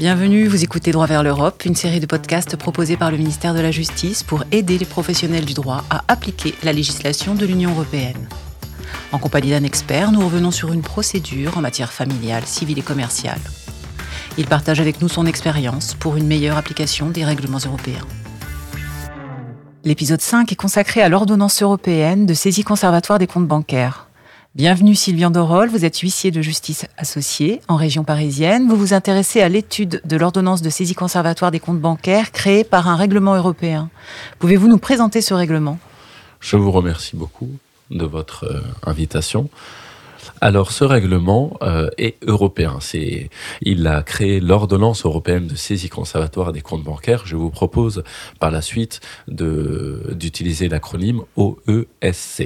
Bienvenue, vous écoutez Droit vers l'Europe, une série de podcasts proposés par le ministère de la Justice pour aider les professionnels du droit à appliquer la législation de l'Union européenne. En compagnie d'un expert, nous revenons sur une procédure en matière familiale, civile et commerciale. Il partage avec nous son expérience pour une meilleure application des règlements européens. L'épisode 5 est consacré à l'ordonnance européenne de saisie conservatoire des comptes bancaires. Bienvenue Sylvian Dorol, vous êtes huissier de justice associé en région parisienne. Vous vous intéressez à l'étude de l'ordonnance de saisie conservatoire des comptes bancaires créée par un règlement européen. Pouvez-vous nous présenter ce règlement ? Je vous remercie beaucoup de votre invitation. Alors, ce règlement est européen. Il a créé l'ordonnance européenne de saisie conservatoire des comptes bancaires. Je vous propose par la suite d'utiliser l'acronyme OESC.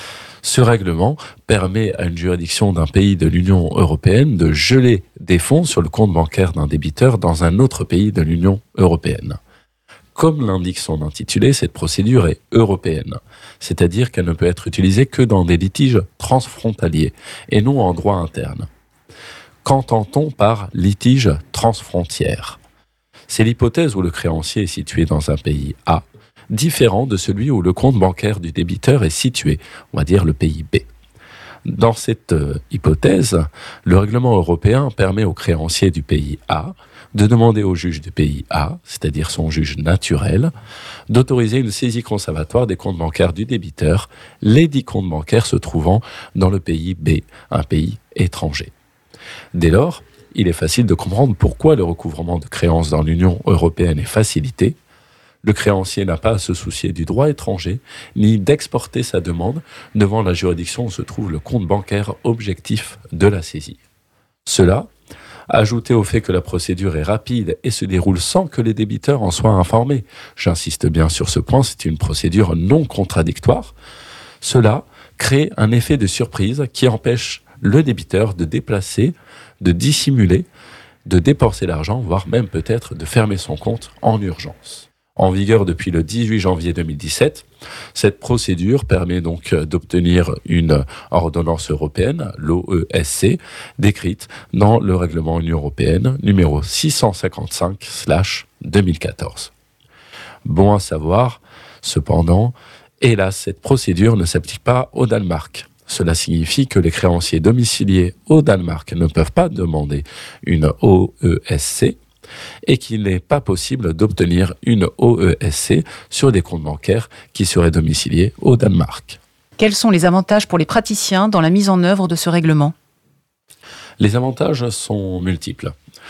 Ce règlement permet à une juridiction d'un pays de l'Union européenne de geler des fonds sur le compte bancaire d'un débiteur dans un autre pays de l'Union européenne. Comme l'indique son intitulé, cette procédure est européenne, c'est-à-dire qu'elle ne peut être utilisée que dans des litiges transfrontaliers et non en droit interne. Qu'entend-on par litige transfrontière ? C'est l'hypothèse où le créancier est situé dans un pays A, différent de celui où le compte bancaire du débiteur est situé, on va dire le pays B. Dans cette hypothèse, le règlement européen permet au créancier du pays A de demander au juge du pays A, c'est-à-dire son juge naturel, d'autoriser une saisie conservatoire des comptes bancaires du débiteur, les 10 comptes bancaires se trouvant dans le pays B, un pays étranger. Dès lors, il est facile de comprendre pourquoi le recouvrement de créances dans l'Union européenne est facilité. Le créancier n'a pas à se soucier du droit étranger, ni d'exporter sa demande devant la juridiction où se trouve le compte bancaire objectif de la saisie. Cela, ajouté au fait que la procédure est rapide et se déroule sans que les débiteurs en soient informés, j'insiste bien sur ce point, c'est une procédure non contradictoire, cela crée un effet de surprise qui empêche le débiteur de déplacer, de dissimuler, de dépenser l'argent, voire même peut-être de fermer son compte en urgence. En vigueur depuis le 18 janvier 2017, cette procédure permet donc d'obtenir une ordonnance européenne, l'OESC, décrite dans le règlement Union européenne numéro 655/2014. Bon à savoir, cependant, hélas, cette procédure ne s'applique pas au Danemark. Cela signifie que les créanciers domiciliés au Danemark ne peuvent pas demander une OESC, et qu'il n'est pas possible d'obtenir une OESC sur des comptes bancaires qui seraient domiciliés au Danemark. Quels sont les avantages pour les praticiens dans la mise en œuvre de ce règlement ? Les avantages sont multiples.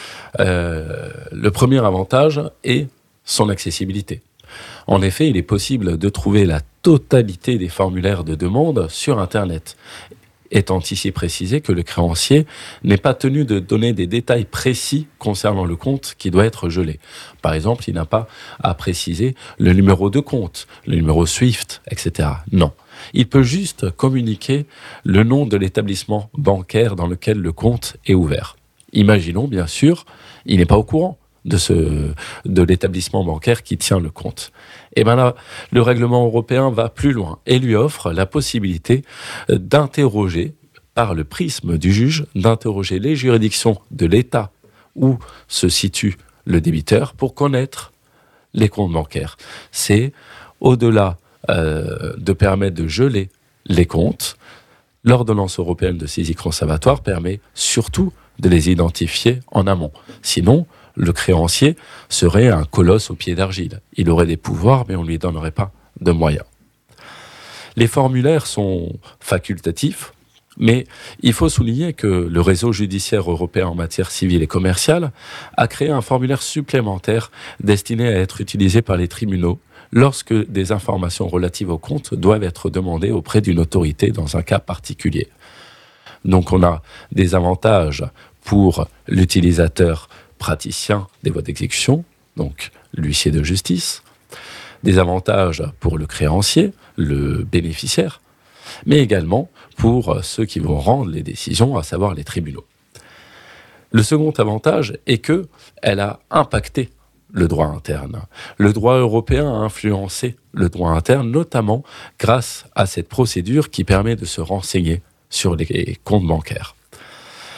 Le premier avantage est son accessibilité. En effet, il est possible de trouver la totalité des formulaires de demande sur Internet, étant ici précisé que le créancier n'est pas tenu de donner des détails précis concernant le compte qui doit être gelé. Par exemple, il n'a pas à préciser le numéro de compte, le numéro SWIFT, etc. Non. Il peut juste communiquer le nom de l'établissement bancaire dans lequel le compte est ouvert. Imaginons, bien sûr, il n'est pas au courant de l'établissement bancaire qui tient le compte. Et bien là, le règlement européen va plus loin et lui offre la possibilité d'interroger, par le prisme du juge, d'interroger les juridictions de l'État où se situe le débiteur pour connaître les comptes bancaires. C'est au-delà de permettre de geler les comptes, l'ordonnance européenne de saisie conservatoire permet surtout de les identifier en amont. Sinon, le créancier serait un colosse au pied d'argile. Il aurait des pouvoirs, mais on ne lui donnerait pas de moyens. Les formulaires sont facultatifs, mais il faut souligner que le réseau judiciaire européen en matière civile et commerciale a créé un formulaire supplémentaire destiné à être utilisé par les tribunaux lorsque des informations relatives au compte doivent être demandées auprès d'une autorité dans un cas particulier. Donc on a des avantages pour l'utilisateur praticien des voies d'exécution, donc l'huissier de justice, des avantages pour le créancier, le bénéficiaire, mais également pour ceux qui vont rendre les décisions, à savoir les tribunaux. Le second avantage est qu'elle a impacté le droit interne. Le droit européen a influencé le droit interne, notamment grâce à cette procédure qui permet de se renseigner sur les comptes bancaires.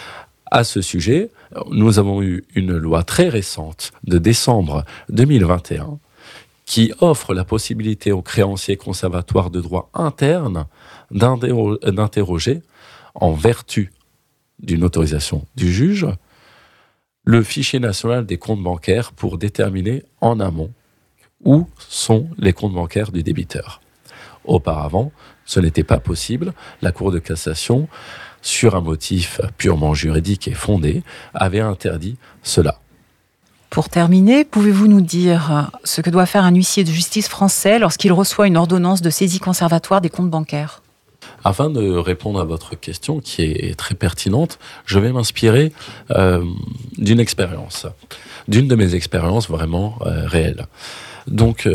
À ce sujet, nous avons eu une loi très récente de décembre 2021 qui offre la possibilité aux créanciers conservatoires de droit interne d'interroger, en vertu d'une autorisation du juge, le fichier national des comptes bancaires pour déterminer en amont où sont les comptes bancaires du débiteur. Auparavant, ce n'était pas possible. La Cour de cassation, sur un motif purement juridique et fondé, avait interdit cela. Pour terminer, pouvez-vous nous dire ce que doit faire un huissier de justice français lorsqu'il reçoit une ordonnance de saisie conservatoire des comptes bancaires ? Afin de répondre à votre question, qui est très pertinente, je vais m'inspirer d'une de mes expériences vraiment réelles. Donc,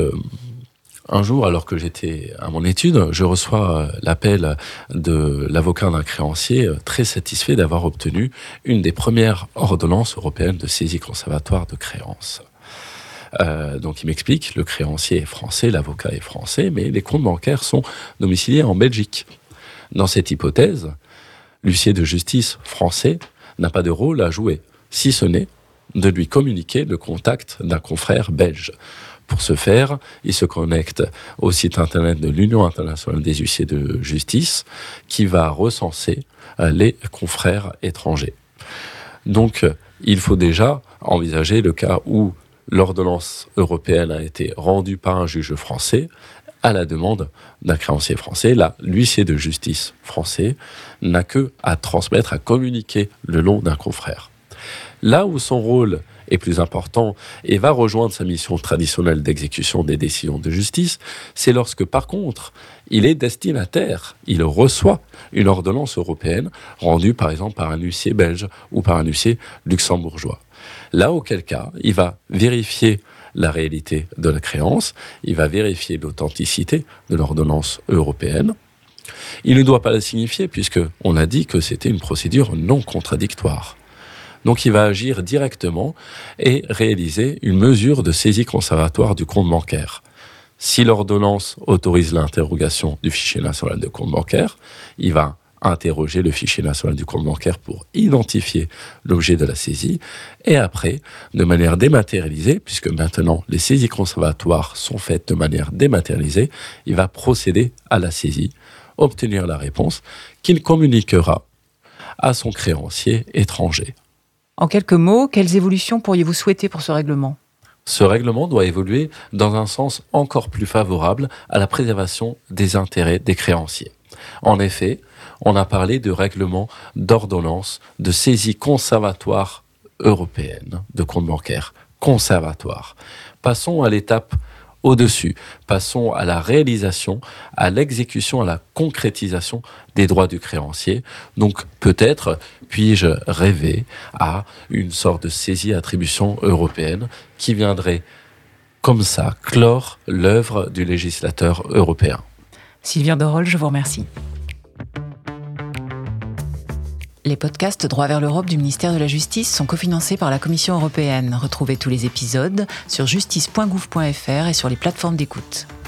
un jour, alors que j'étais à mon étude, je reçois l'appel de l'avocat d'un créancier très satisfait d'avoir obtenu une des premières ordonnances européennes de saisie conservatoire de créances. Donc il m'explique, le créancier est français, l'avocat est français, mais les comptes bancaires sont domiciliés en Belgique. Dans cette hypothèse, l'huissier de justice français n'a pas de rôle à jouer, si ce n'est de lui communiquer le contact d'un confrère belge. Pour ce faire, il se connecte au site internet de l'Union internationale des huissiers de justice qui va recenser les confrères étrangers. Donc, il faut déjà envisager le cas où l'ordonnance européenne a été rendue par un juge français à la demande d'un créancier français. Là, l'huissier de justice français n'a que à transmettre, à communiquer le nom d'un confrère. Là où son rôle est plus important et va rejoindre sa mission traditionnelle d'exécution des décisions de justice, c'est lorsque, par contre, il est destinataire, il reçoit une ordonnance européenne rendue, par exemple, par un huissier belge ou par un huissier luxembourgeois. Là, auquel cas, il va vérifier la réalité de la créance, il va vérifier l'authenticité de l'ordonnance européenne. Il ne doit pas la signifier puisqu'on a dit que c'était une procédure non contradictoire. Donc il va agir directement et réaliser une mesure de saisie conservatoire du compte bancaire. Si l'ordonnance autorise l'interrogation du fichier national de compte bancaire, il va interroger le fichier national du compte bancaire pour identifier l'objet de la saisie. Et après, de manière dématérialisée, puisque maintenant les saisies conservatoires sont faites de manière dématérialisée, il va procéder à la saisie, obtenir la réponse qu'il communiquera à son créancier étranger. En quelques mots, quelles évolutions pourriez-vous souhaiter pour ce règlement ? Ce règlement doit évoluer dans un sens encore plus favorable à la préservation des intérêts des créanciers. En effet, on a parlé de règlement d'ordonnance de saisie conservatoire européenne de compte bancaire. Conservatoire. Passons à l'étape au-dessus. Passons à la réalisation, à l'exécution, à la concrétisation des droits du créancier. Donc peut-être puis-je rêver à une sorte de saisie-attribution européenne qui viendrait comme ça clore l'œuvre du législateur européen. Sylvia Dorol, je vous remercie. Les podcasts Droit vers l'Europe du ministère de la Justice sont cofinancés par la Commission européenne. Retrouvez tous les épisodes sur justice.gouv.fr et sur les plateformes d'écoute.